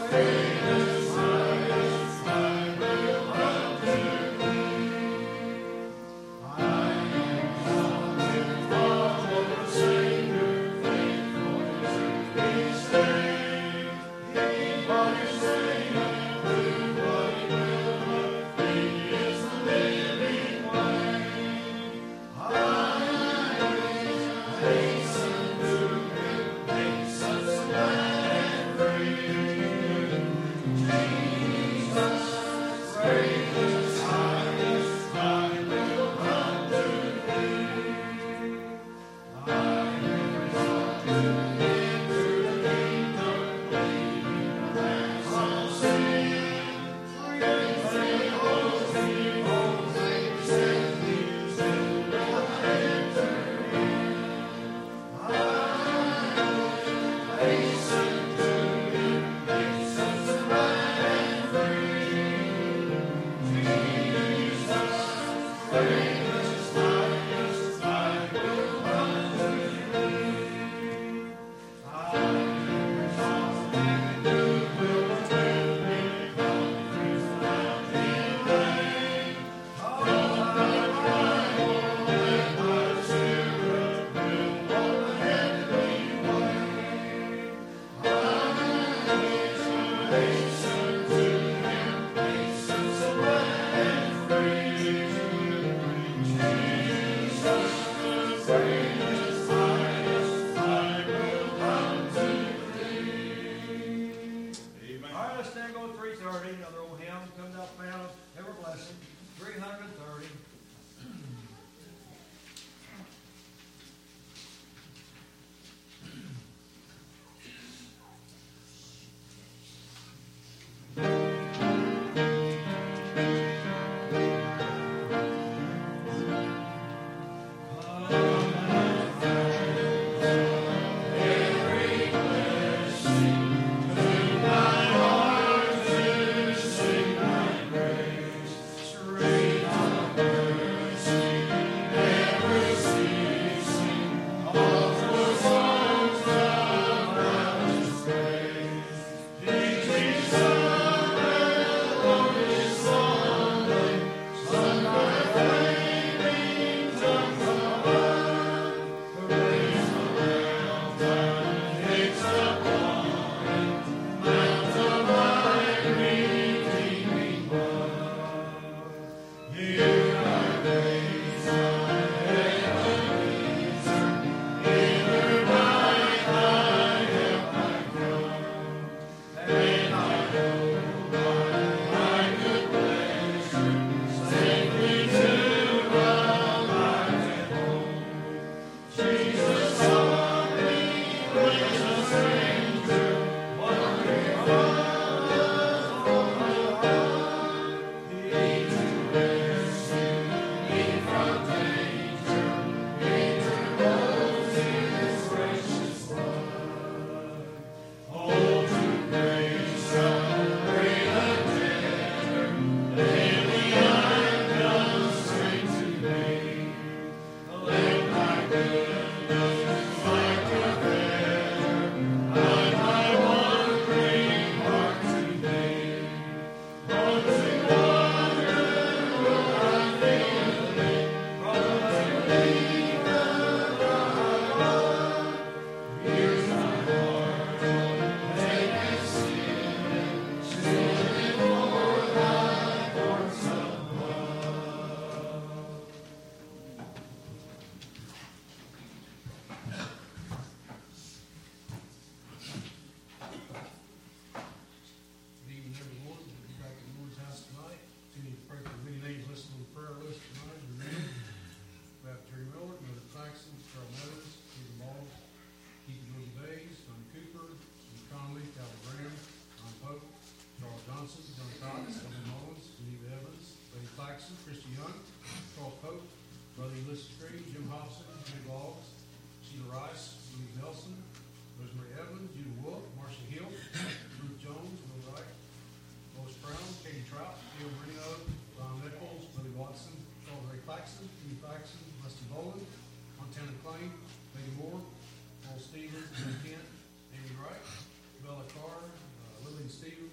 Stevens, Kent, Amy Wright, Bella Carr, Lillian Stevens,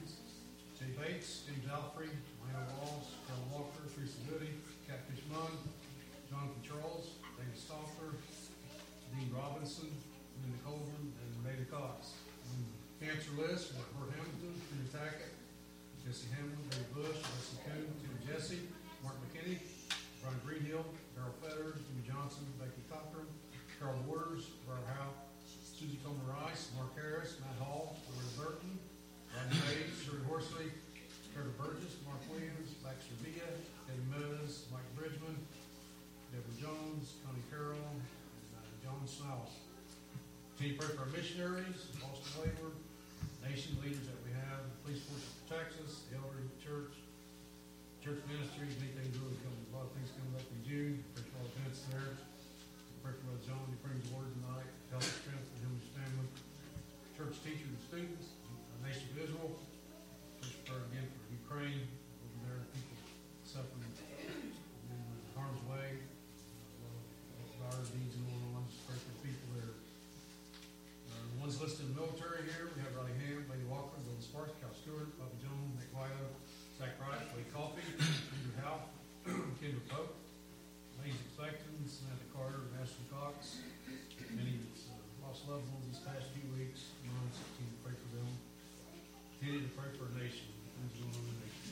Yates, James Alfrey, Lana Walls, Carol Walker, Teresa Goody, Catfish Munn, Jonathan Charles, David Stoffer, Dean Robinson, Linda Colvin, and Renee Cox. Cancer list: Bert Hamilton, Peter Tackett, Jesse Hamlin, Dave Bush, Leslie Coon, Tim Jesse, Mark McKinney, Brian Greenhill, Darrell Fetter, Jimmy Johnson, Becky Cochran, Carl Waters, Briar Howe, Susie Comer Rice, Mark Harris, Matt Hall, Loretta Burton, Rodney Hayes, Sherry Horsley, Trevor Burgess, Mark Williams, Baxter Villa, Eddie Meadows, Mike Bridgman, Deborah Jones, Connie Carroll, and John Snell. Continue to pray for our missionaries, Boston Labor, nation leaders that we have, the police force of Texas, the elderly church, church ministries, anything really coming. A lot of things coming up in June. Pray for all the events there. Pray for Brother John, he brings the word tonight. Health and strength for him and his family. Church teachers and students, the nation of Israel. Church prayer again for Ukraine, over there, people suffering in harm's way. A lot of virus needs going on. Just pray for the people there. The ones listed in the military here, we have Riley Ham, Lady Walker, Bill Sparks, Cal Stewart, Bobby Jones, Nick Wilder, Zach Wright, Lee Coffey, Andrew Howe, Kendra Pope, Ladies Expecting, Samantha Carter, and Ashley Cox. Many that's lost loved ones these past few weeks. Months, continue to pray for them. Continue to pray for our nation. Things going on in the nation.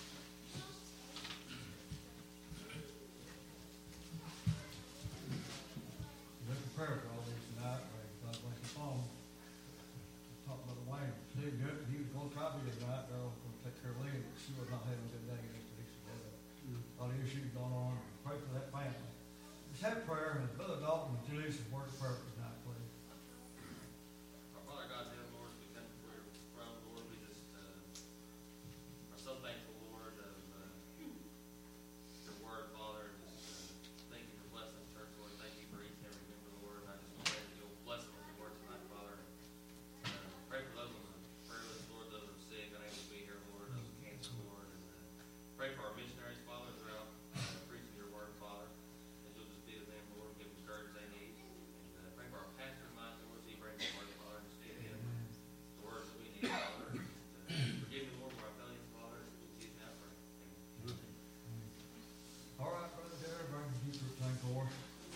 We're prepared for all these tonight. God bless you all. Talk about the Wayne. Steve Good, he was going to try to be tonight. They're going to take care of Lynn. She was not having a good day yesterday. So a lot of issues going on. Pray for that family. Just have prayer, and Brother Dalton and Julius is word of prayer tonight, please. Our Father God in heaven, Lord, we come before your throne, Lord. We just are so thankful, Lord, of your word, Father. Just thank you for blessing the church, Lord. Thank you for each and every member, Lord. I just pray that you'll bless them with your word tonight, Father. Pray for those on the prayer list, Lord, those who are sick, unable to be here, Lord, those with cancer, Lord. And pray for our missionaries, Father, throughout preaching your word, Father. That you'll just be with them, Lord, give them courage they need. And pray for our pastor tonight, Lord, so you bring the word, Father, and just give him the words that we need, Father. Forgive me, Lord, for our failures, Father. In Jesus' name I pray. Amen. All right, Brother Derek, bring the Hebrew thing forward.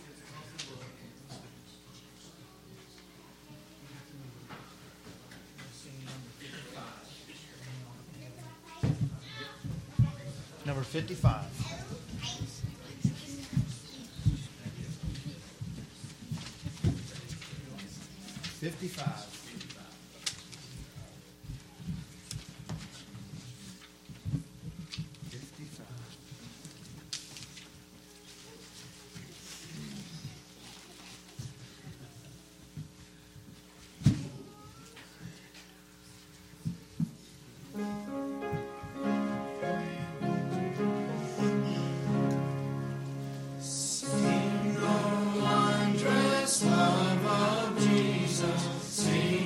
Number 55. 55. Sing the wondrous love of Jesus. Sing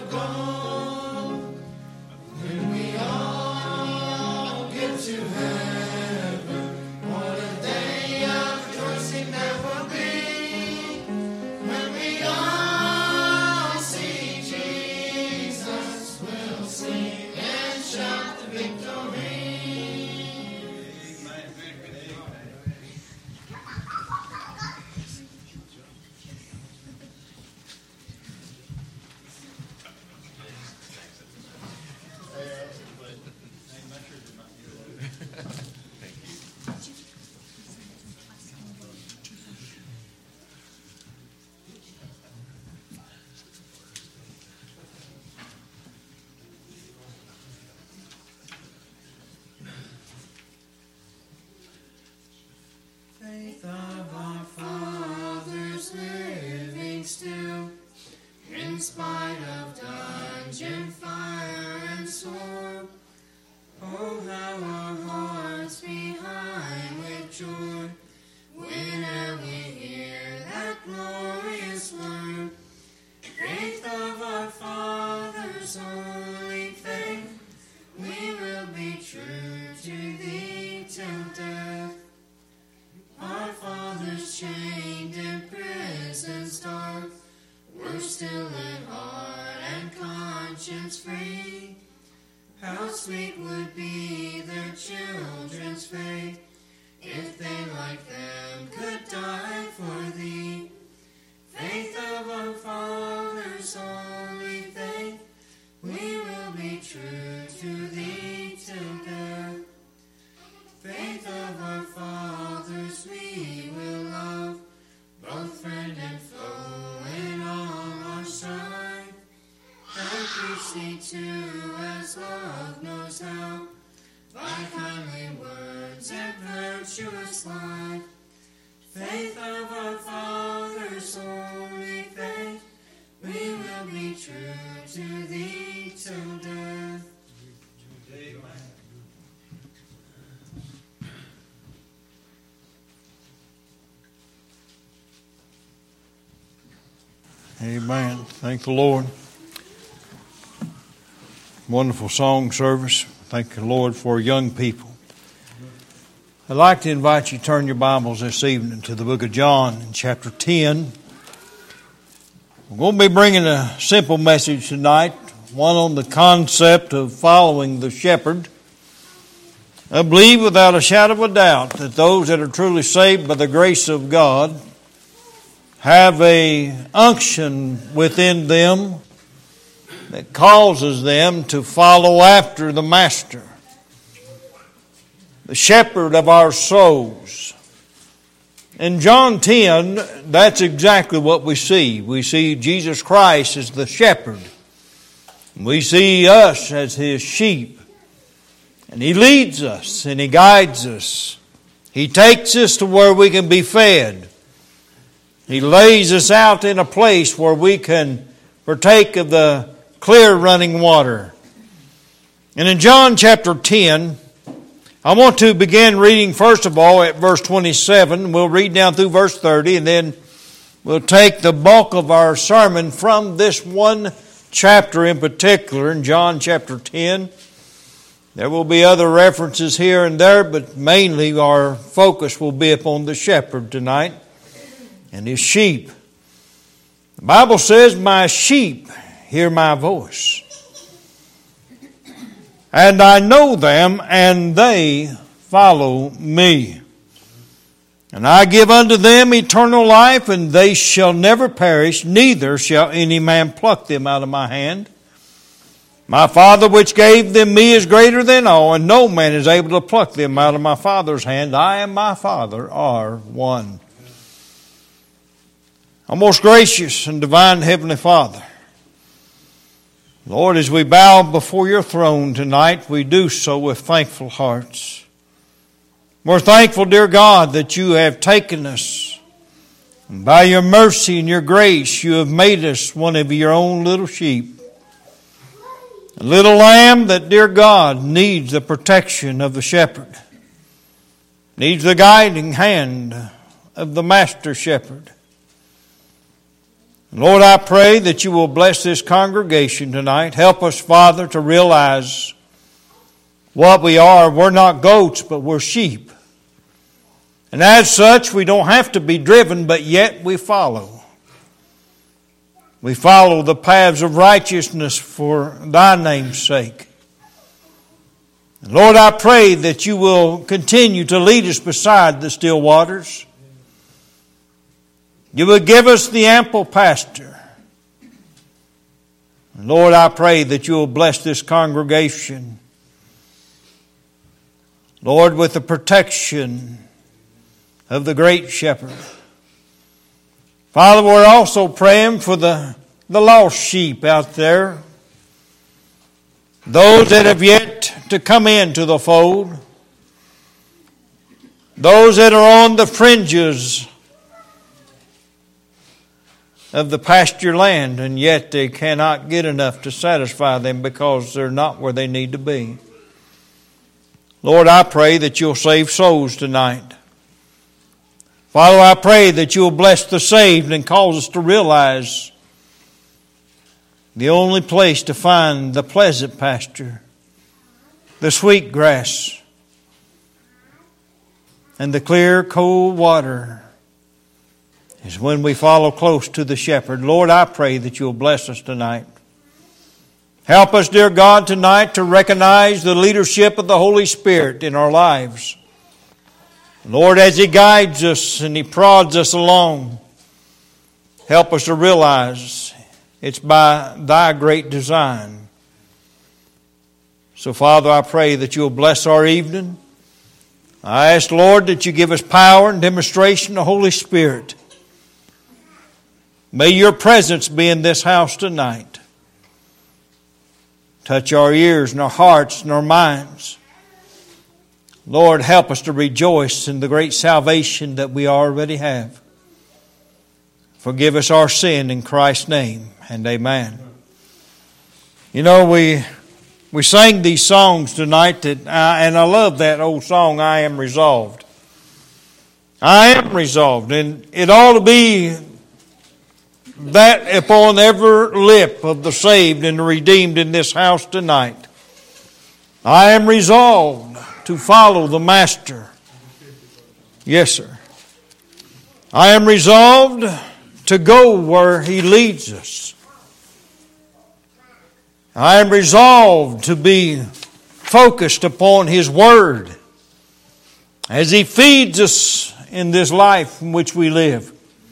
Faith of our fathers living still, in spite of dungeon, fire, and sword. Oh, how our hearts beat high with joy whenever we hear that glorious word. Faith of our fathers, holy faith, we will be true to thee till death. Our fathers chained in prisons dark were still in heart and conscience free. How sweet would be their children's fate if they like them could die for thee. Faith of our fathers, holy faith, we will be true to thee till death. Faith of our fathers we will love, both friend and foe in all our strife, and preach thee too as love knows how, by kindly words and virtuous life. Faith of our fathers, holy faith, we will be true to thee till death. Amen. Thank the Lord. Wonderful song service. Thank the Lord for young people. I'd like to invite you to turn your Bibles this evening to the book of John in chapter 10. We're going to be bringing a simple message tonight, one on the concept of following the shepherd. I believe without a shadow of a doubt that those that are truly saved by the grace of God have a unction within them that causes them to follow after the Master, the shepherd of our souls. In John 10, that's exactly what we see. We see Jesus Christ as the shepherd. We see us as his sheep. And he leads us and he guides us. He takes us to where we can be fed. He lays us out in a place where we can partake of the clear running water. And in John chapter 10, I want to begin reading first of all at verse 27. We'll read down through verse 30 and then we'll take the bulk of our sermon from this one chapter in particular in John chapter 10. There will be other references here and there, but mainly our focus will be upon the shepherd tonight and his sheep. The Bible says, "My sheep hear my voice, and I know them, and they follow me. And I give unto them eternal life, and they shall never perish, neither shall any man pluck them out of my hand. My Father which gave them me is greater than all, and no man is able to pluck them out of my Father's hand. I and my Father are one." Our most gracious and divine Heavenly Father, Lord, as we bow before your throne tonight, we do so with thankful hearts. We're thankful, dear God, that you have taken us. And by your mercy and your grace, you have made us one of your own little sheep. A little lamb that, dear God, needs the protection of the shepherd, needs the guiding hand of the master shepherd. Lord, I pray that you will bless this congregation tonight. Help us, Father, to realize what we are. We're not goats, but we're sheep. And as such, we don't have to be driven, but yet we follow. We follow the paths of righteousness for thy name's sake. Lord, I pray that you will continue to lead us beside the still waters. You will give us the ample pasture. Lord, I pray that you will bless this congregation, Lord, with the protection of the great shepherd. Father, we're also praying for the lost sheep out there, those that have yet to come into the fold, those that are on the fringes of the pasture land, and yet they cannot get enough to satisfy them because they're not where they need to be. Lord, I pray that you'll save souls tonight. Father, I pray that you'll bless the saved and cause us to realize the only place to find the pleasant pasture, the sweet grass, and the clear, cold water is when we follow close to the shepherd. Lord, I pray that you'll bless us tonight. Help us, dear God, tonight to recognize the leadership of the Holy Spirit in our lives. Lord, as He guides us and He prods us along, help us to realize it's by thy great design. So, Father, I pray that you'll bless our evening. I ask, Lord, that you give us power and demonstration of the Holy Spirit. May your presence be in this house tonight. Touch our ears and our hearts and our minds. Lord, help us to rejoice in the great salvation that we already have. Forgive us our sin in Christ's name, and amen. You know, we sang these songs tonight, and I love that old song, I Am Resolved. I am resolved, and it ought to be that upon every lip of the saved and the redeemed in this house tonight. I am resolved to follow the Master. Yes, sir. I am resolved to go where He leads us. I am resolved to be focused upon His Word as He feeds us in this life in which we live.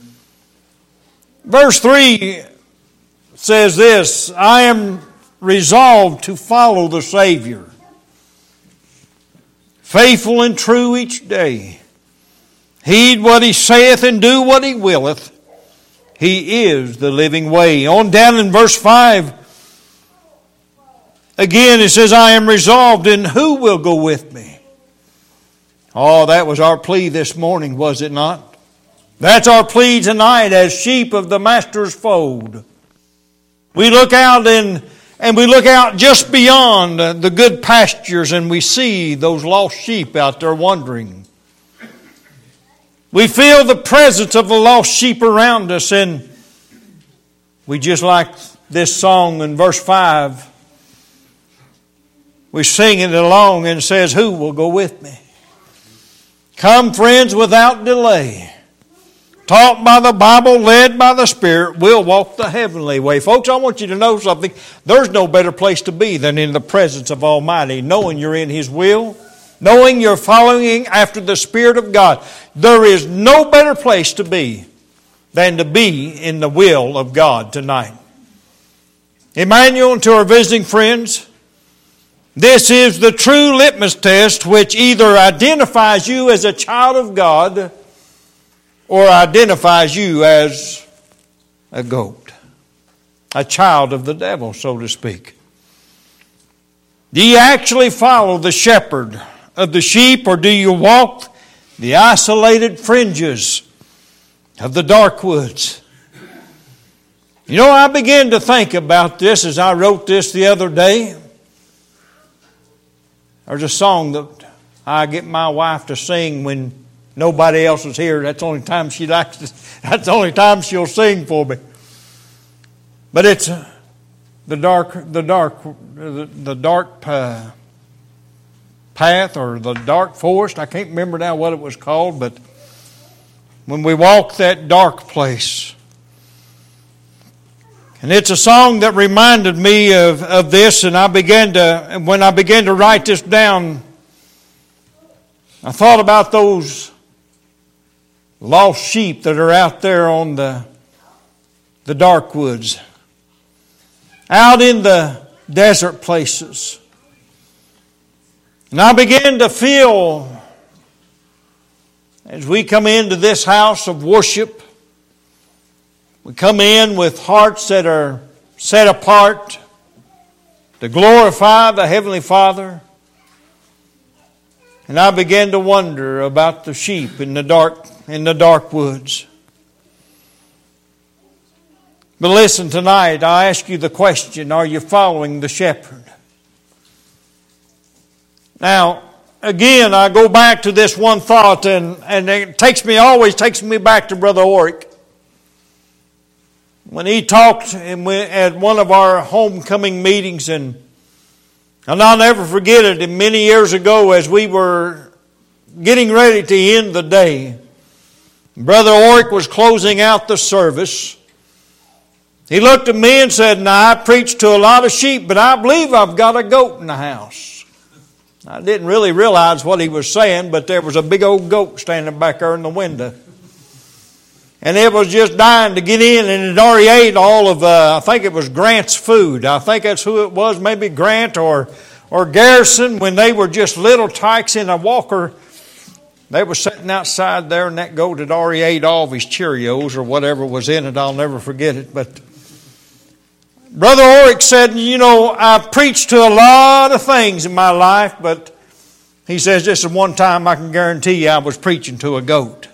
Verse 3 says this, I am resolved to follow the Savior, faithful and true each day. Heed what He saith and do what He willeth. He is the living way. On down in verse 5, again it says, I am resolved, and who will go with me? Oh, that was our plea this morning, was it not? That's our plea tonight as sheep of the Master's fold. We look out and we look out just beyond the good pastures and we see those lost sheep out there wandering. We feel the presence of the lost sheep around us, and we just like this song in verse 5. We sing it along and it says, who will go with me? Come, friends, without delay. Taught by the Bible, led by the Spirit, we'll walk the heavenly way. Folks, I want you to know something. There's no better place to be than in the presence of Almighty, knowing you're in His will, knowing you're following after the Spirit of God. There is no better place to be than to be in the will of God tonight. Emmanuel, and to our visiting friends, this is the true litmus test which either identifies you as a child of God or identifies you as a goat, a child of the devil, so to speak. Do you actually follow the shepherd of the sheep, or do you walk the isolated fringes of the dark woods? You know, I began to think about this as I wrote this the other day. There's a song that I get my wife to sing when nobody else is here. That's the only time she likes to, that's the only time she'll sing for me. But it's the dark path or the dark forest. I can't remember now what it was called, but when we walk that dark place. And it's a song that reminded me of this, and when I began to write this down, I thought about those lost sheep that are out there on the dark woods, out in the desert places. And I began to feel, as we come into this house of worship, we come in with hearts that are set apart to glorify the Heavenly Father. And I began to wonder about the sheep in the dark woods. But listen, tonight I ask you the question, are you following the shepherd? Now, again, I go back to this one thought, and it always takes me back to Brother Oric. When he talked at one of our homecoming meetings, and I'll never forget it, and many years ago as we were getting ready to end the day, Brother Oric was closing out the service. He looked at me and said, "Now, I preach to a lot of sheep, but I believe I've got a goat in the house." I didn't really realize what he was saying, but there was a big old goat standing back there in the window. And it was just dying to get in, and it already ate all of, I think it was Grant's food. I think that's who it was, maybe Grant or Garrison, when they were just little tykes in a walker. They were sitting outside there, and that goat had already ate all of his Cheerios or whatever was in it. I'll never forget it. But Brother Oric said, I've preached to a lot of things in my life, but he says this is one time I can guarantee you I was preaching to a goat.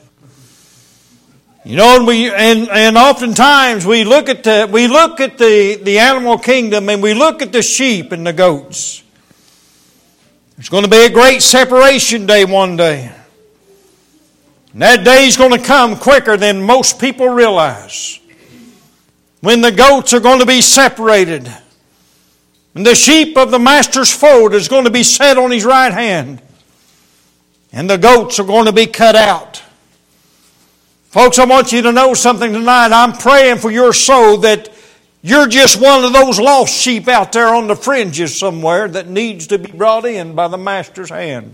And oftentimes we look at the animal kingdom, and we look at the sheep and the goats. There's going to be a great separation day one day. And that day is going to come quicker than most people realize. When the goats are going to be separated. And the sheep of the master's fold is going to be set on his right hand. And the goats are going to be cut out. Folks, I want you to know something tonight. I'm praying for your soul that you're just one of those lost sheep out there on the fringes somewhere that needs to be brought in by the master's hand.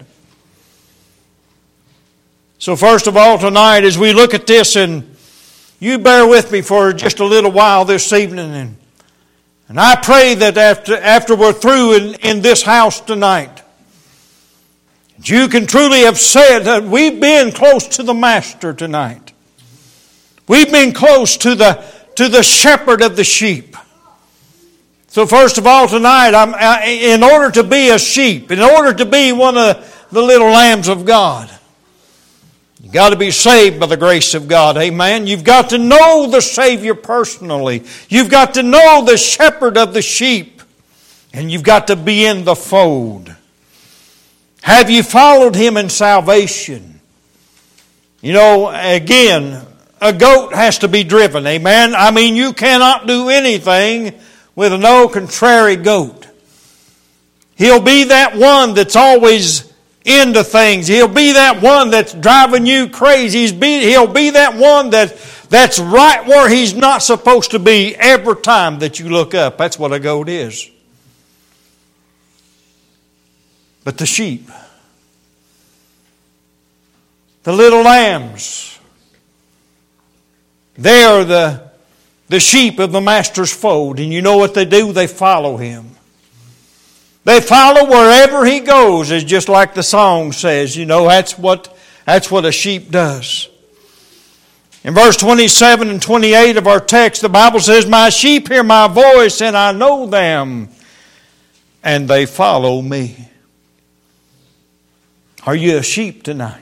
So first of all tonight, as we look at this, and you bear with me for just a little while this evening, and I pray that after we're through in this house tonight, you can truly have said that we've been close to the master tonight. We've been close to the shepherd of the sheep. So first of all tonight, in order to be a sheep, in order to be one of the little lambs of God, you've got to be saved by the grace of God. Amen. You've got to know the Savior personally. You've got to know the shepherd of the sheep. And you've got to be in the fold. Have you followed Him in salvation? Again, a goat has to be driven. Amen. I mean, you cannot do anything with a no contrary goat. He'll be that one that's always into things. He'll be that one that's driving you crazy. He'll be that one that's right where he's not supposed to be every time that you look up. That's what a goat is. But the sheep, the little lambs, they are the sheep of the master's fold. And you know what they do? They follow Him. They follow wherever He goes, is just like the song says. That's what a sheep does. In verse 27 and 28 of our text, the Bible says, "My sheep hear my voice, and I know them, and they follow me." Are you a sheep tonight?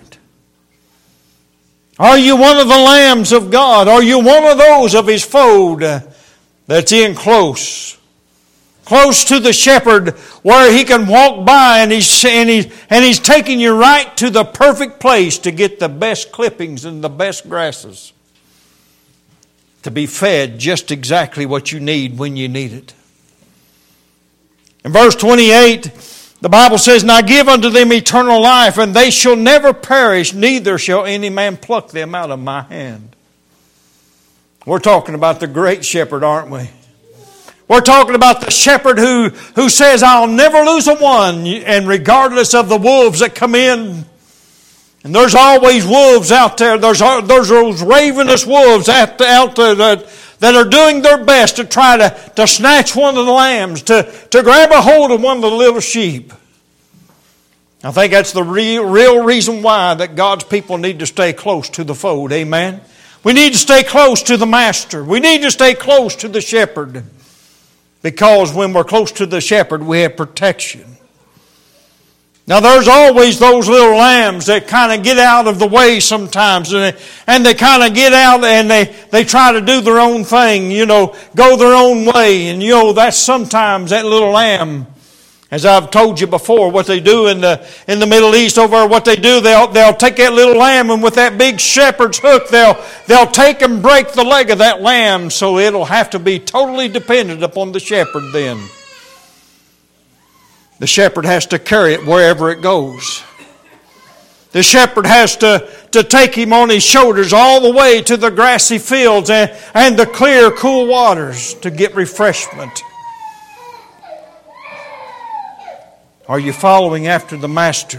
Are you one of the lambs of God? Are you one of those of His fold that's in close to the shepherd, where He can walk by and he's taking you right to the perfect place to get the best clippings and the best grasses? to be fed just exactly what you need when you need it. In verse 28, the Bible says, "And I give unto them eternal life, and they shall never perish, neither shall any man pluck them out of my hand." We're talking about the great shepherd, aren't we? We're talking about the shepherd who says, "I'll never lose a one," and regardless of the wolves that come in. And there's always wolves out there. There's those ravenous wolves out there that are doing their best to try to snatch one of the lambs, to grab a hold of one of the little sheep. I think that's the real reason why that God's people need to stay close to the fold. Amen? We need to stay close to the master. We need to stay close to the shepherd. Because when we're close to the shepherd, we have protection. Now there's always those little lambs that kind of get out of the way sometimes, and they kind of get out and they try to do their own thing, go their own way. And that's sometimes that little lamb, as I've told you before, what they do in the Middle East over, what they do, they'll take that little lamb, and with that big shepherd's hook, they'll take and break the leg of that lamb, so it'll have to be totally dependent upon the shepherd then. The shepherd has to carry it wherever it goes. The shepherd has to take him on his shoulders all the way to the grassy fields and the clear, cool waters to get refreshment. Are you following after the Master?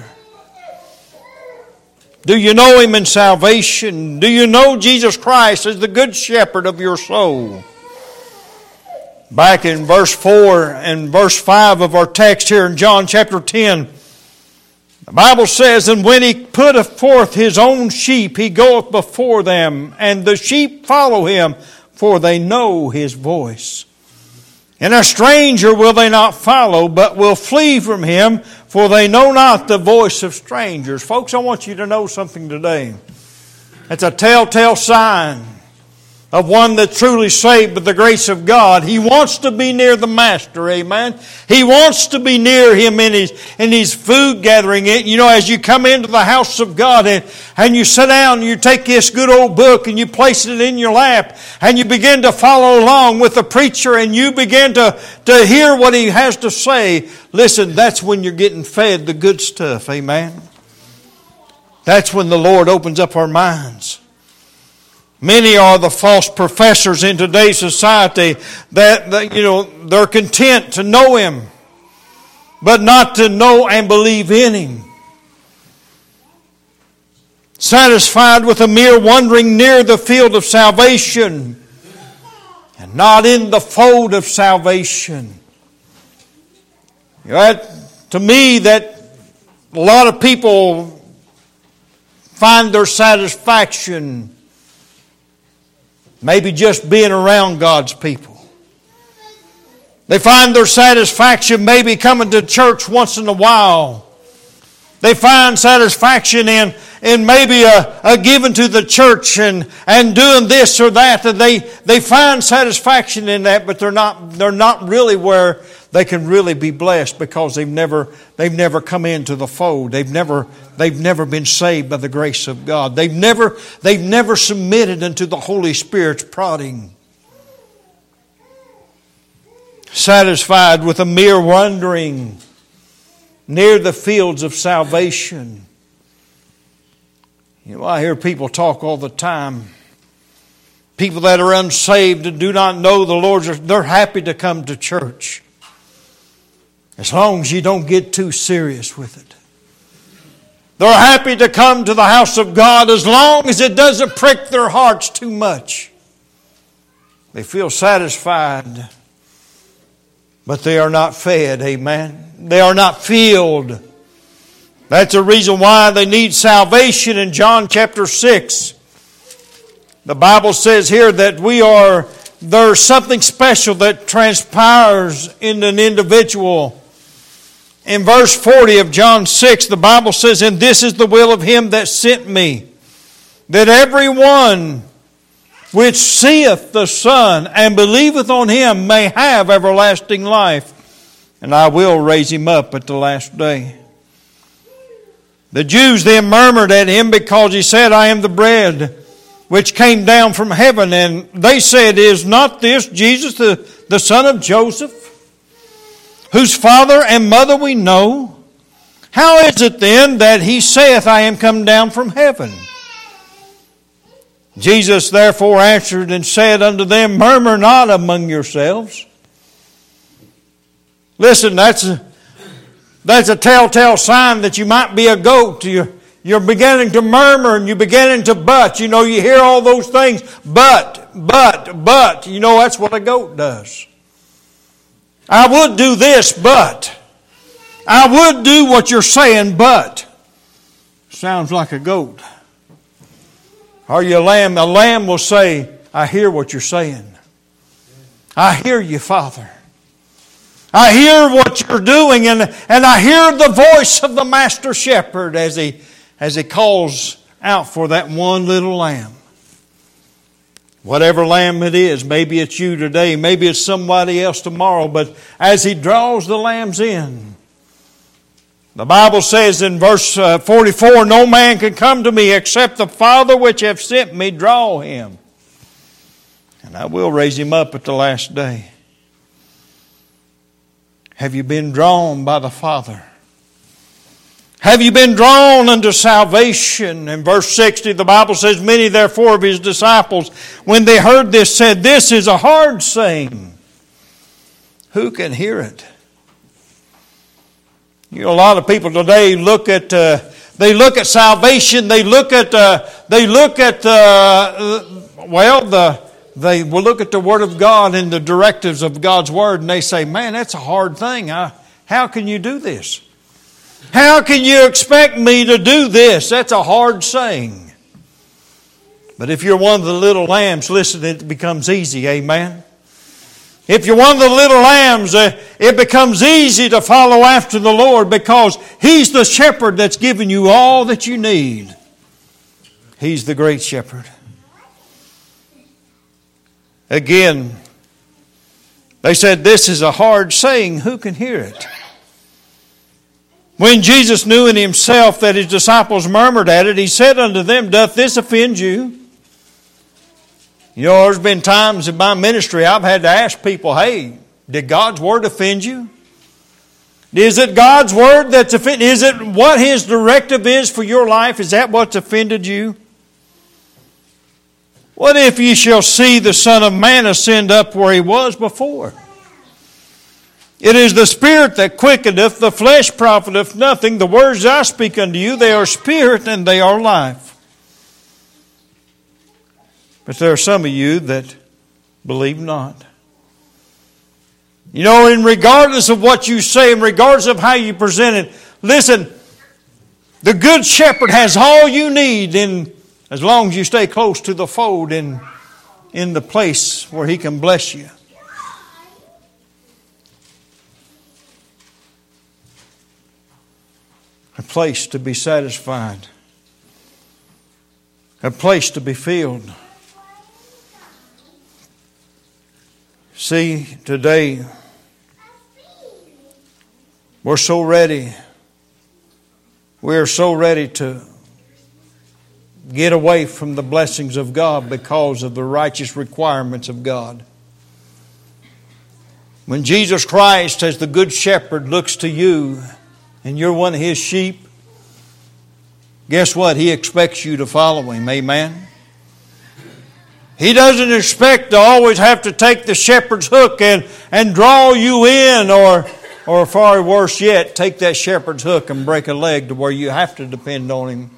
Do you know Him in salvation? Do you know Jesus Christ as the good shepherd of your soul? Back in verse 4 and verse 5 of our text here in John chapter 10, the Bible says, "And when He putteth forth His own sheep, He goeth before them, and the sheep follow Him, for they know His voice. And a stranger will they not follow, but will flee from him, for they know not the voice of strangers." Folks, I want you to know something today. It's a telltale sign of one that's truly saved by the grace of God. He wants to be near the Master, amen? He wants to be near Him in his food gathering. As you come into the house of God and you sit down and you take this good old book and you place it in your lap and you begin to follow along with the preacher and you begin to hear what he has to say. Listen, that's when you're getting fed the good stuff, amen? That's when the Lord opens up our minds. Many are the false professors in today's society that they're content to know Him, but not to know and believe in Him. Satisfied with a mere wandering near the field of salvation and not in the fold of salvation. To me, that a lot of people find their satisfaction maybe just being around God's people. They find their satisfaction maybe coming to church once in a while. They find satisfaction in maybe a giving to the church and doing this or that. And they find satisfaction in that, but they're not really where they can really be blessed because they've never come into the fold. They've never been saved by the grace of God. They've never submitted unto the Holy Spirit's prodding. Satisfied with a mere wandering near the fields of salvation. I hear people talk all the time. People that are unsaved and do not know the Lord, they're happy to come to church. As long as you don't get too serious with it. They're happy to come to the house of God as long as it doesn't prick their hearts too much. They feel satisfied, but they are not fed, amen? They are not filled. That's the reason why they need salvation in John chapter 6. The Bible says here that there's something special that transpires in an individual. In verse 40 of John 6, the Bible says, "And this is the will of Him that sent me, that every one which seeth the Son and believeth on Him may have everlasting life, and I will raise him up at the last day." The Jews then murmured at Him because He said, "I am the bread which came down from heaven. And they said, Is not this Jesus, the son of Joseph, whose father and mother we know? How is it then that he saith, I am come down from heaven? Jesus therefore answered and said unto them, Murmur not among yourselves. Listen, that's a telltale sign that you might be a goat. You're beginning to murmur and you're beginning to but. You know, you hear all those things. But. You know, that's what a goat does. I would do this, but. I would do what you're saying, but. Sounds like a goat. Are you a lamb? A lamb will say, I hear what you're saying. I hear you, Father. I hear what you're doing, and I hear the voice of the Master Shepherd as he calls out for that one little lamb. Whatever lamb it is, maybe it's you today, maybe it's somebody else tomorrow, but as he draws the lambs in, the Bible says in verse 44, No man can come to me except the Father which hath sent me draw him. And I will raise him up at the last day. Have you been drawn by the Father? Have you been drawn unto salvation? In verse 60, the Bible says, Many therefore of his disciples, when they heard this, said, This is a hard saying. Who can hear it? You know, a lot of people today look at salvation. They will look at the Word of God and the directives of God's Word, and they say, "Man, that's a hard thing. How can you do this? How can you expect me to do this? That's a hard saying." But if you're one of the little lambs, listen, it becomes easy. Amen. If you're one of the little lambs, it becomes easy to follow after the Lord because He's the shepherd that's given you all that you need. He's the great shepherd. Again, they said, This is a hard saying. Who can hear it? When Jesus knew in Himself that His disciples murmured at it, He said unto them, Doth this offend you? You know, there's been times in my ministry I've had to ask people, Hey, did God's Word offend you? Is it God's Word that's offended? Is it what His directive is for your life? Is that what's offended you? What if ye shall see the Son of Man ascend up where He was before? It is the Spirit that quickeneth, the flesh profiteth nothing. The words I speak unto you, they are spirit and they are life. But there are some of you that believe not. You know, in regardless of what you say, in regardless of how you present it, listen, the Good Shepherd has all you need as long as you stay close to the fold in the place where He can bless you. A place to be satisfied. A place to be filled. See, today, we're so ready. We're so ready to get away from the blessings of God because of the righteous requirements of God. When Jesus Christ, as the Good Shepherd, looks to you and you're one of His sheep, guess what? He expects you to follow Him. Amen? He doesn't expect to always have to take the shepherd's hook and draw you in or far worse yet, take that shepherd's hook and break a leg to where you have to depend on Him.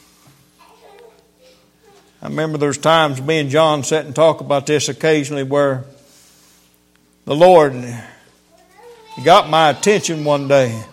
I remember there's times me and John sit and talk about this occasionally where the Lord got my attention one day.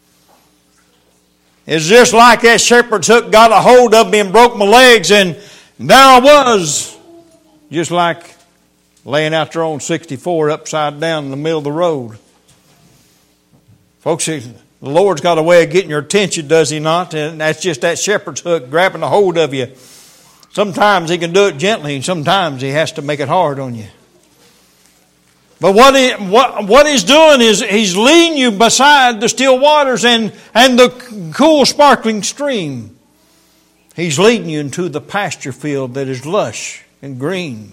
It's just like that shepherd's hook got a hold of me and broke my legs, and there I was. Just like laying out there on 64 upside down in the middle of the road. Folks, the Lord's got a way of getting your attention, does He not? And that's just that shepherd's hook grabbing a hold of you. Sometimes He can do it gently, and sometimes He has to make it hard on you. But what He's doing is He's leading you beside the still waters and the cool, sparkling stream. He's leading you into the pasture field that is lush and green.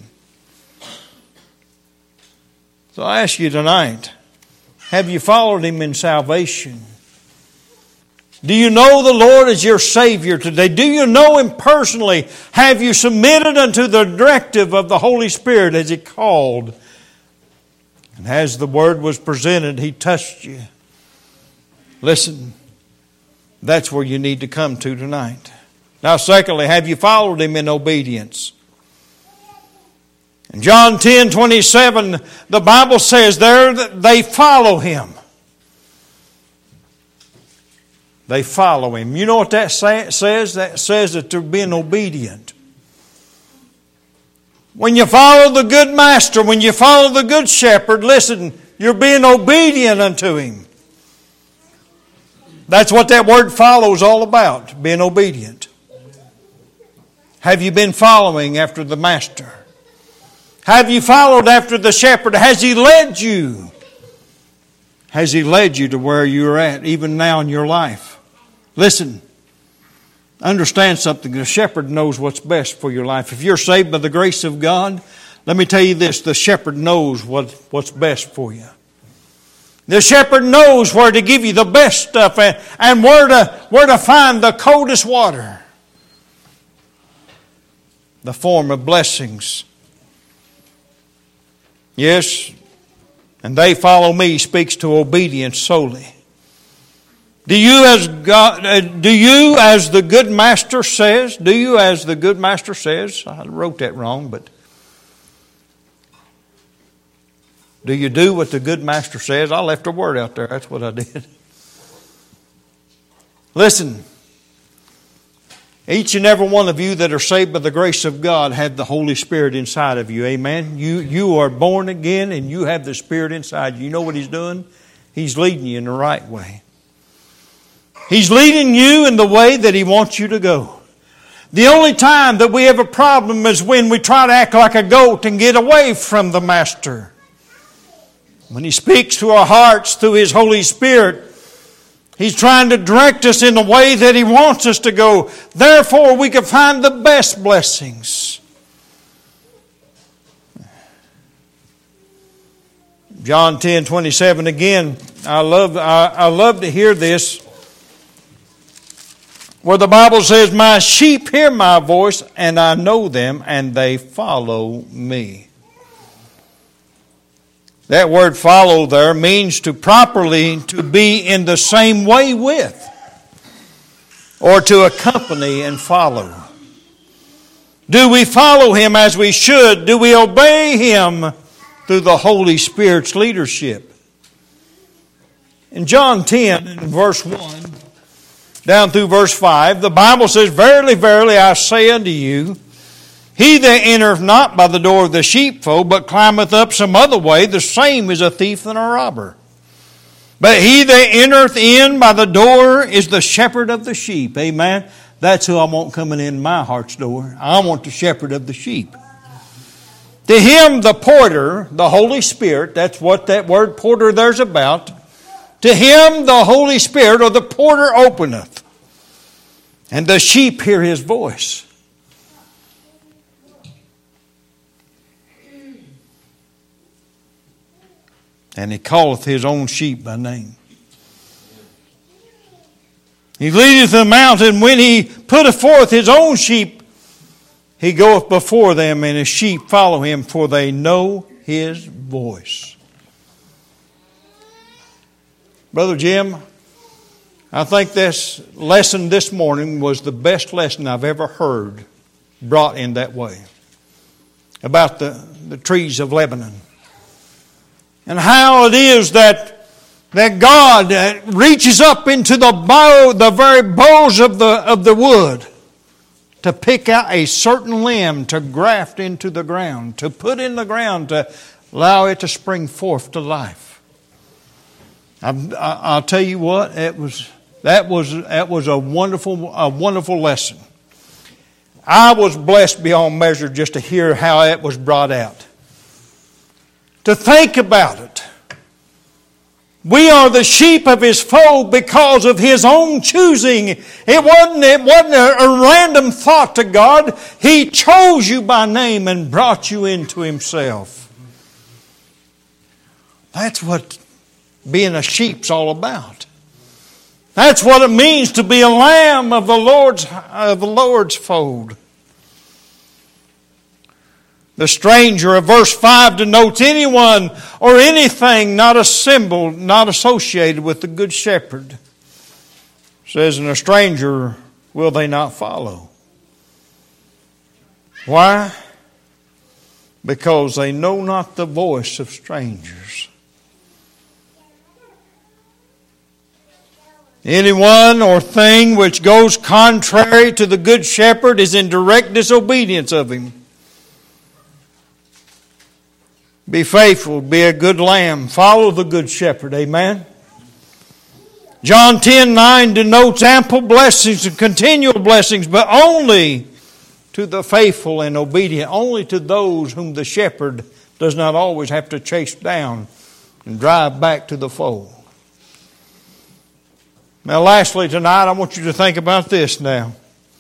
So I ask you tonight, have you followed Him in salvation? Do you know the Lord as your Savior today? Do you know Him personally? Have you submitted unto the directive of the Holy Spirit as He called? And as the Word was presented, He touched you. Listen, that's where you need to come to tonight. Now, secondly, have you followed Him in obedience? In John 10:27, the Bible says there that they follow Him. They follow Him. You know what that says? That says that they're being obedient. When you follow the good master, when you follow the good shepherd, listen, you're being obedient unto Him. That's what that word follow is all about, being obedient. Have you been following after the master? Have you followed after the shepherd? Has He led you? Has He led you to where you're at, even now in your life? Listen, understand something. The shepherd knows what's best for your life. If you're saved by the grace of God, let me tell you this, the shepherd knows what's best for you. The shepherd knows where to give you the best stuff and where to find the coldest water. The form of blessings. Yes, and they follow me speaks to obedience solely. Do you as the good master says, I wrote that wrong, but do you do what the good master says? I left a word out there, that's what I did. Listen, each and every one of you that are saved by the grace of God have the Holy Spirit inside of you. Amen. You are born again and you have the Spirit inside you. You know what He's doing? He's leading you in the right way. He's leading you in the way that He wants you to go. The only time that we have a problem is when we try to act like a goat and get away from the Master. When He speaks to our hearts through His Holy Spirit, He's trying to direct us in the way that He wants us to go. Therefore, we can find the best blessings. John 10:27 again. I love to hear this, where the Bible says, "My sheep hear my voice, and I know them, and they follow me." That word follow there means to be in the same way with, or to accompany and follow. Do we follow Him as we should? Do we obey Him through the Holy Spirit's leadership? In John 10, in verse 1, down through verse 5, the Bible says, "Verily, verily, I say unto you, he that entereth not by the door of the sheepfold, but climbeth up some other way, the same is a thief and a robber. But he that entereth in by the door is the shepherd of the sheep." Amen. That's who I want coming in my heart's door. I want the shepherd of the sheep. To him, the porter, the Holy Spirit, that's what that word porter there's about. To him, the Holy Spirit, or the porter, openeth, and the sheep hear his voice. And he calleth his own sheep by name. He leadeth them out, and when he putteth forth his own sheep, he goeth before them, and his sheep follow him, for they know his voice. Brother Jim, I think this lesson this morning was the best lesson I've ever heard brought in that way. About the trees of Lebanon. And how it is that God reaches up into the very boughs of the wood to pick out a certain limb to graft into the ground, to put in the ground to allow it to spring forth to life. I'll tell you what, that was a wonderful lesson. I was blessed beyond measure just to hear how it was brought out. To think about it. We are the sheep of His fold because of His own choosing. It wasn't a random thought to God. He chose you by name and brought you into Himself. That's what being a sheep's all about. That's what it means to be a lamb of the Lord's fold. The stranger of verse 5 denotes anyone or anything not assembled, not associated with the Good Shepherd. It says, and a stranger will they not follow. Why? Because they know not the voice of strangers. Anyone or thing which goes contrary to the Good Shepherd is in direct disobedience of Him. Be faithful, be a good lamb. Follow the Good Shepherd. Amen. John 10:9 denotes ample blessings and continual blessings, but only to the faithful and obedient. Only to those whom the shepherd does not always have to chase down and drive back to the fold. Now lastly tonight, I want you to think about this now.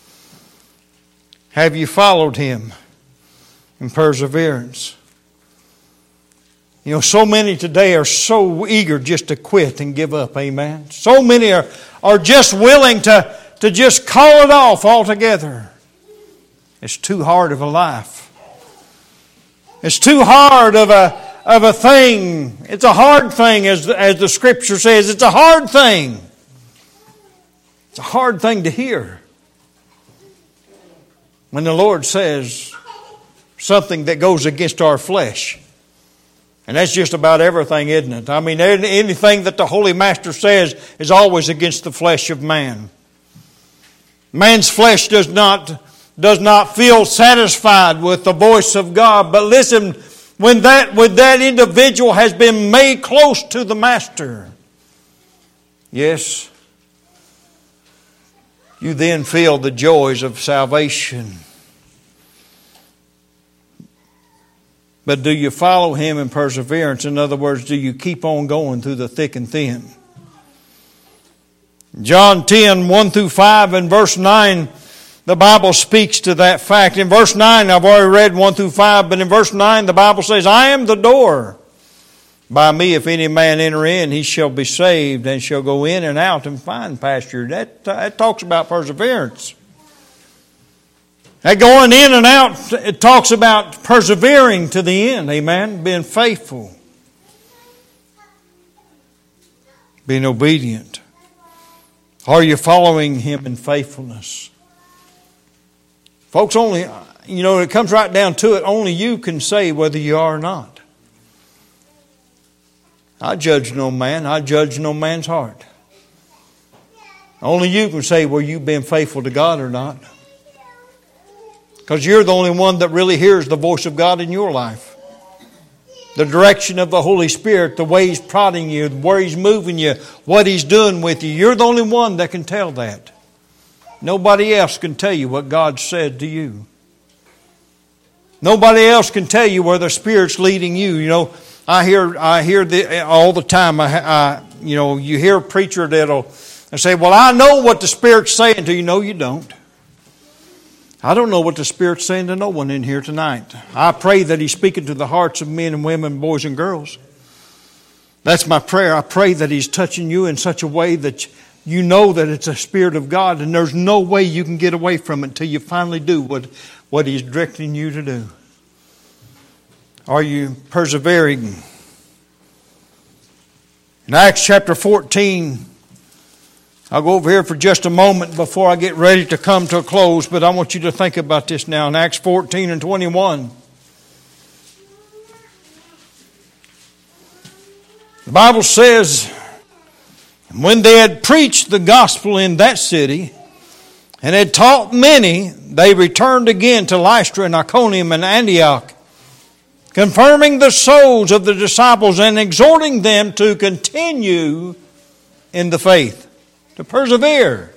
Have you followed Him in perseverance? You know, so many today are so eager just to quit and give up. Amen. So many are just willing to just call it off altogether. It's too hard of a life. It's too hard of a thing. It's a hard thing, as the Scripture says. It's a hard thing. It's a hard thing to hear when the Lord says something that goes against our flesh. And that's just about everything, isn't it? I mean, anything that the Holy Master says is always against the flesh of man. Man's flesh does not feel satisfied with the voice of God. But listen, when that individual has been made close to the Master, yes, you then feel the joys of salvation. But do you follow Him in perseverance? In other words, do you keep on going through the thick and thin? John 10:1-5 and verse 9, the Bible speaks to that fact. In verse 9, I've already read 1-5, but in verse 9 the Bible says, I am the door. By me, if any man enter in, he shall be saved and shall go in and out and find pasture. That talks about perseverance. That going in and out, it talks about persevering to the end. Amen. Being faithful. Being obedient. Are you following Him in faithfulness? Folks, only, it comes right down to it. Only you can say whether you are or not. I judge no man. I judge no man's heart. Only you can say whether you've been faithful to God or not. Because you're the only one that really hears the voice of God in your life. The direction of the Holy Spirit, the way He's prodding you, where He's moving you, what He's doing with you. You're the only one that can tell that. Nobody else can tell you what God said to you. Nobody else can tell you where the Spirit's leading you. You know, I hear all the time. You hear a preacher that'll say, "Well, I know what the Spirit's saying to you." No, you don't. I don't know what the Spirit's saying to no one in here tonight. I pray that He's speaking to the hearts of men and women, boys and girls. That's my prayer. I pray that He's touching you in such a way that you know that it's a Spirit of God, and there's no way you can get away from it until you finally do what He's directing you to do. Are you persevering? In Acts chapter 14, I'll go over here for just a moment before I get ready to come to a close, but I want you to think about this now. In Acts 14:21, the Bible says, "And when they had preached the gospel in that city and had taught many, they returned again to Lystra and Iconium and Antioch, confirming the souls of the disciples and exhorting them to continue in the faith," to persevere,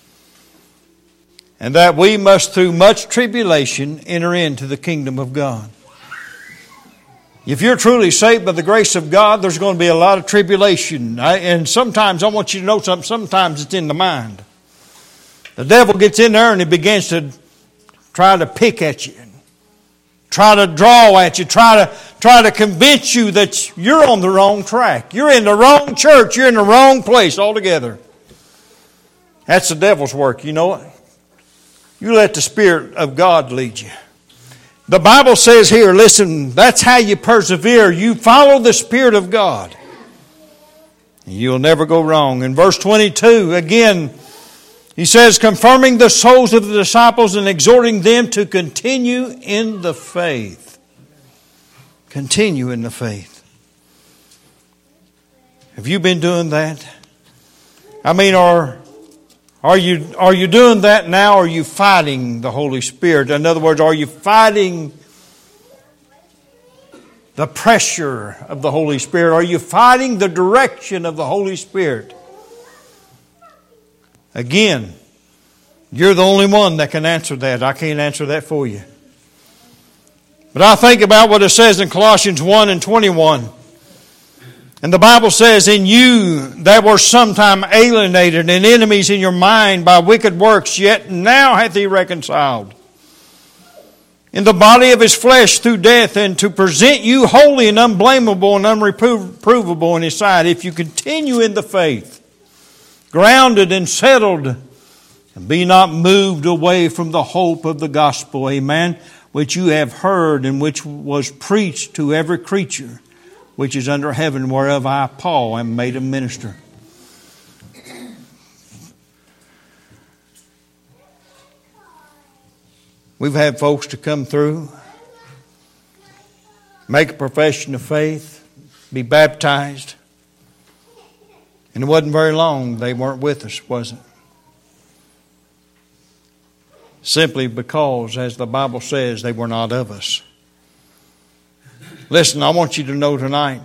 "and that we must through much tribulation enter into the kingdom of God." If you're truly saved by the grace of God, there's going to be a lot of tribulation. And sometimes I want you to know something. Sometimes it's in the mind. The devil gets in there and he begins to try to pick at you, try to draw at you, try to convince you that you're on the wrong track. You're in the wrong church. You're in the wrong place altogether. That's the devil's work. You know it. You let the Spirit of God lead you. The Bible says here, listen, that's how you persevere. You follow the Spirit of God. You'll never go wrong. In verse 22, again, he says, confirming the souls of the disciples and exhorting them to continue in the faith. Continue in the faith. Have you been doing that? I mean, are you doing that now, or are you fighting the Holy Spirit? In other words, are you fighting the pressure of the Holy Spirit? Are you fighting the direction of the Holy Spirit? Again, you're the only one that can answer that. I can't answer that for you. But I think about what it says in Colossians 1 and 21. And the Bible says, in you that were sometime alienated and enemies in your mind by wicked works, yet now hath he reconciled in the body of his flesh through death, and to present you holy and unblameable and unreprovable in his sight, if you continue in the faith, grounded and settled, and be not moved away from the hope of the gospel, amen, which you have heard and which was preached to every creature which is under heaven, whereof I, Paul, am made a minister. We've had folks to come through, make a profession of faith, be baptized, and it wasn't very long they weren't with us, was it? Simply because, as the Bible says, they were not of us. Listen, I want you to know tonight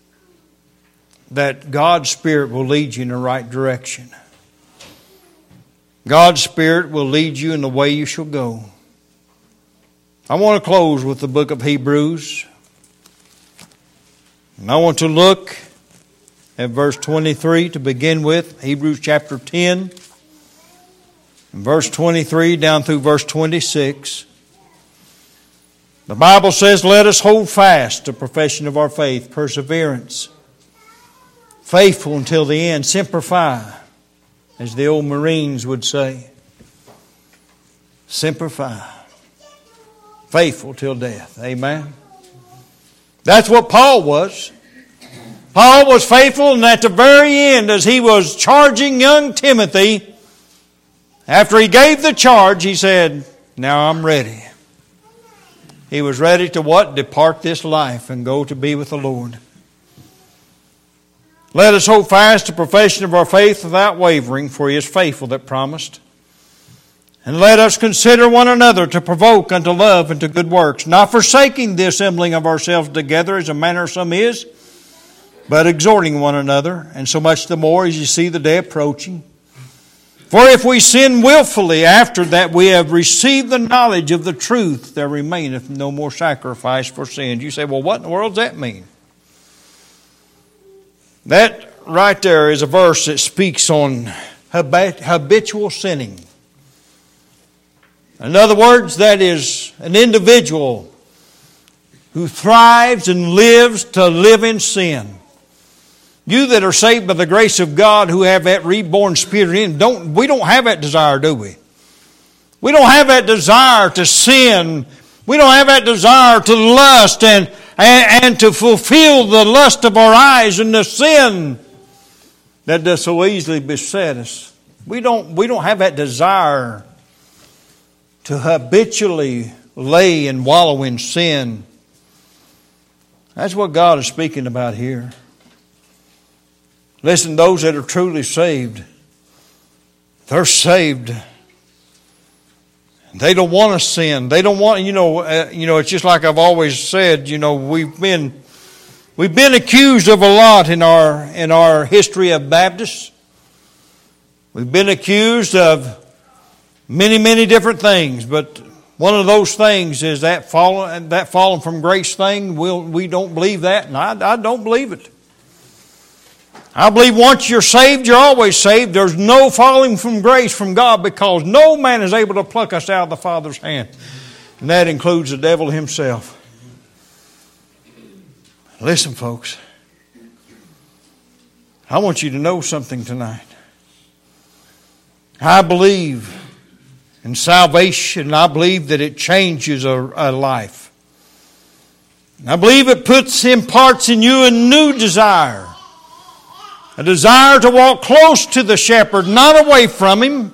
that God's Spirit will lead you in the right direction. God's Spirit will lead you in the way you shall go. I want to close with the book of Hebrews. And I want to look at verse 23 to begin with. Hebrews chapter 10. Verse 23 down through verse 26. The Bible says, let us hold fast the profession of our faith, perseverance, faithful until the end, semper fi, as the old Marines would say. Semper fi, faithful till death. Amen. That's what Paul was. Paul was faithful, and at the very end, as he was charging young Timothy, after he gave the charge, he said, now I'm ready. He was ready to what? Depart this life and go to be with the Lord. Let us hold fast the profession of our faith without wavering, for he is faithful that promised. And let us consider one another to provoke unto love and to good works, not forsaking the assembling of ourselves together as a manner some is, but exhorting one another, and so much the more as you see the day approaching. For if we sin willfully after that we have received the knowledge of the truth, there remaineth no more sacrifice for sins. You say, well, what in the world does that mean? That right there is a verse that speaks on habitual sinning. In other words, that is an individual who thrives and lives to live in sin. You that are saved by the grace of God, who have that reborn spirit in, we don't have that desire, do we? We don't have that desire to sin. We don't have that desire to lust and to fulfill the lust of our eyes and the sin that does so easily beset us. We don't have that desire to habitually lay and wallow in sin. That's what God is speaking about here. Listen, those that are truly saved, they're saved. They don't want to sin. They don't want, it's just like I've always said, we've been accused of a lot in our history of Baptists. We've been accused of many, many different things, but One of those things is that fallen from grace thing. We don't believe that, and I don't believe it. I believe once you're saved, you're always saved. There's no falling from grace from God, because no man is able to pluck us out of the Father's hand. And that includes the devil himself. Listen, folks. I want you to know something tonight. I believe in salvation. I believe that it changes a life. I believe it imparts in you a new desire. A desire to walk close to the shepherd, not away from him.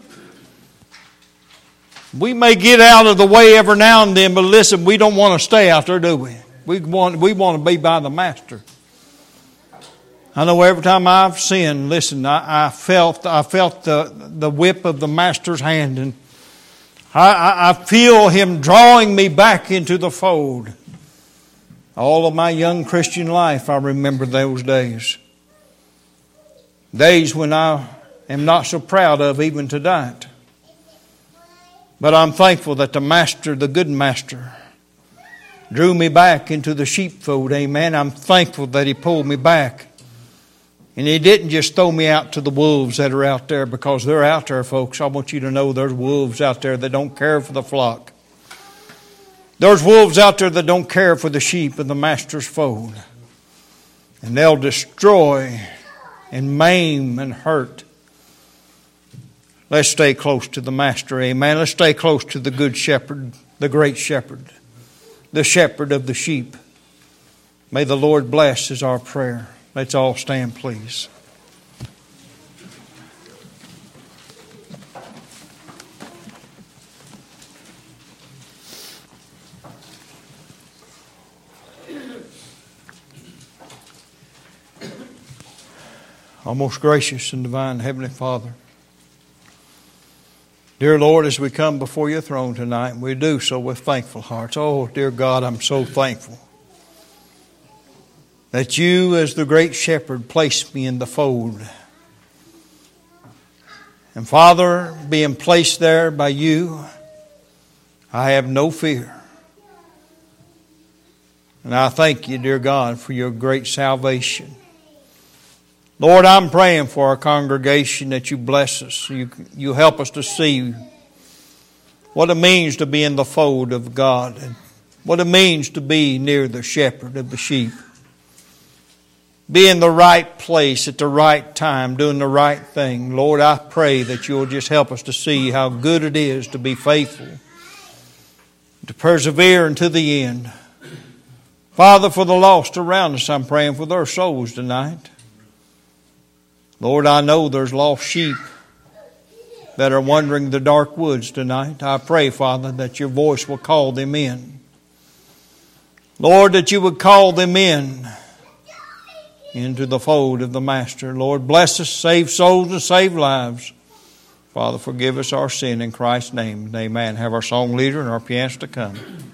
We may get out of the way every now and then, but listen, we don't want to stay out there, do we? We want to be by the Master. I know every time I've sinned, listen, I felt the whip of the Master's hand, and I feel Him drawing me back into the fold. All of my young Christian life, I remember those days. Days when I am not so proud of even tonight. But I'm thankful that the Master, the good Master, drew me back into the sheepfold. Amen. I'm thankful that He pulled me back. And He didn't just throw me out to the wolves that are out there, because they're out there, folks. I want you to know there's wolves out there that don't care for the flock. There's wolves out there that don't care for the sheep of the Master's fold. And they'll destroy and maim and hurt. Let's stay close to the Master, amen. Let's stay close to the good shepherd, the great shepherd, the shepherd of the sheep. May the Lord bless is our prayer. Let's all stand, please. Our most gracious and divine Heavenly Father, dear Lord, as we come before your throne tonight, we do so with thankful hearts. Oh, dear God, I'm so thankful that you, as the great shepherd, placed me in the fold. And Father, being placed there by you, I have no fear. And I thank you, dear God, for your great salvation. Lord, I'm praying for our congregation that you bless us. You help us to see what it means to be in the fold of God, and what it means to be near the shepherd of the sheep. Be in the right place at the right time, doing the right thing. Lord, I pray that you'll just help us to see how good it is to be faithful, to persevere unto the end. Father, for the lost around us, I'm praying for their souls tonight. Lord, I know there's lost sheep that are wandering the dark woods tonight. I pray, Father, that your voice will call them in. Lord, that you would call them into the fold of the Master. Lord, bless us, save souls and save lives. Father, forgive us our sin in Christ's name. Amen. Have our song leader and our pianist to come.